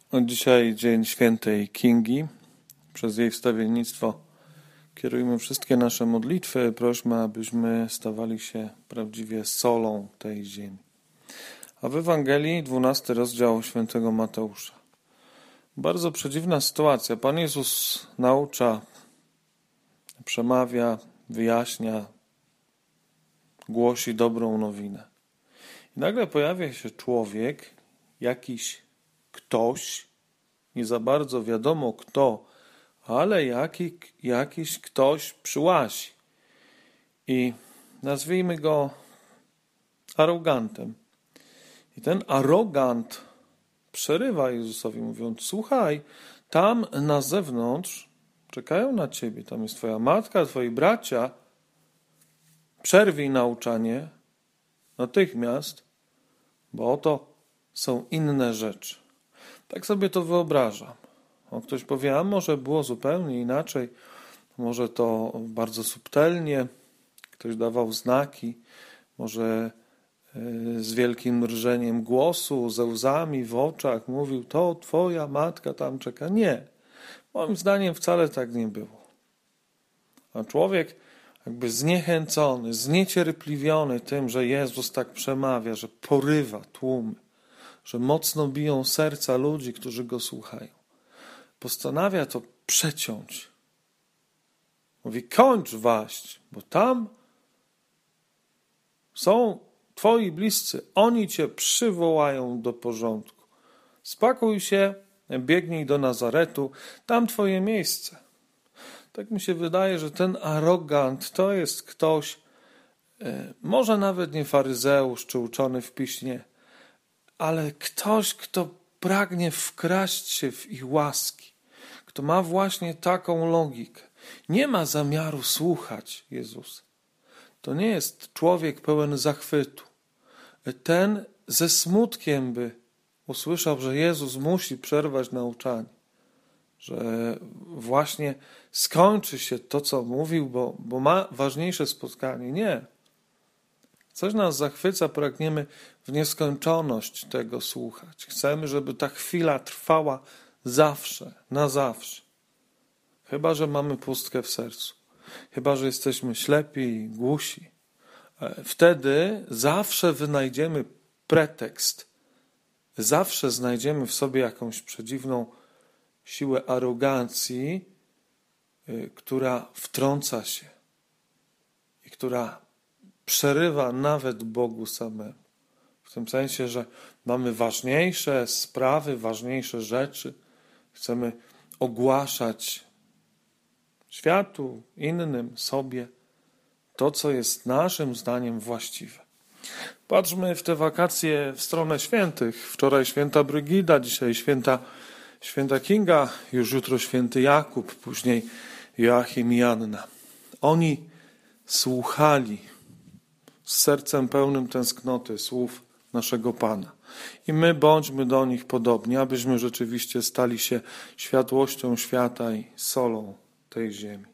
Dzisiaj dzień świętej Kingi. Przez jej wstawiennictwo kierujmy wszystkie nasze modlitwy. Prośmy, abyśmy stawali się prawdziwie solą tej ziemi. A w Ewangelii 12 rozdział świętego Mateusza. Bardzo przedziwna sytuacja. Pan Jezus naucza, przemawia, wyjaśnia, głosi dobrą nowinę. I nagle pojawia się człowiek, jakiś ktoś, nie za bardzo wiadomo kto, ale jakiś ktoś przyłazi. I nazwijmy go arogantem. I ten arogant przerywa Jezusowi, mówiąc: słuchaj, tam na zewnątrz czekają na ciebie, tam jest twoja matka, twoi bracia. Przerwij nauczanie natychmiast, bo oto są inne rzeczy. Tak sobie to wyobrażam. Ktoś powie, a może było zupełnie inaczej, może to bardzo subtelnie, ktoś dawał znaki, może z wielkim rżeniem głosu, ze łzami w oczach mówił, to twoja matka tam czeka. Nie, moim zdaniem wcale tak nie było. A człowiek jakby zniechęcony, zniecierpliwiony tym, że Jezus tak przemawia, że porywa tłumy, że mocno biją serca ludzi, którzy go słuchają, postanawia to przeciąć. Mówi, kończ waść, bo tam są twoi bliscy, oni cię przywołają do porządku. Spakuj się, biegnij do Nazaretu, tam twoje miejsce. Tak mi się wydaje, że ten arogant to jest ktoś, może nawet nie faryzeusz czy uczony w piśmie, ale ktoś, kto pragnie wkraść się w ich łaski, kto ma właśnie taką logikę. Nie ma zamiaru słuchać Jezusa. To nie jest człowiek pełen zachwytu. Ten ze smutkiem by usłyszał, że Jezus musi przerwać nauczanie, że właśnie skończy się to, co mówił, bo ma ważniejsze spotkanie. Nie. Coś nas zachwyca, pragniemy w nieskończoność tego słuchać. Chcemy, żeby ta chwila trwała zawsze, na zawsze. Chyba że mamy pustkę w sercu. Chyba że jesteśmy ślepi i głusi. Wtedy zawsze wynajdziemy pretekst. Zawsze znajdziemy w sobie jakąś przedziwną siłę arogancji, która wtrąca się i która przerywa nawet Bogu samemu. W tym sensie, że mamy ważniejsze sprawy, ważniejsze rzeczy. Chcemy ogłaszać światu, innym, sobie to, co jest naszym zdaniem właściwe. Patrzmy w te wakacje w stronę świętych. Wczoraj święta Brygida, dzisiaj święta Kinga, już jutro święty Jakub, później Joachim i Anna. Oni słuchali z sercem pełnym tęsknoty słów naszego Pana. I my bądźmy do nich podobni, abyśmy rzeczywiście stali się światłością świata i solą tej ziemi.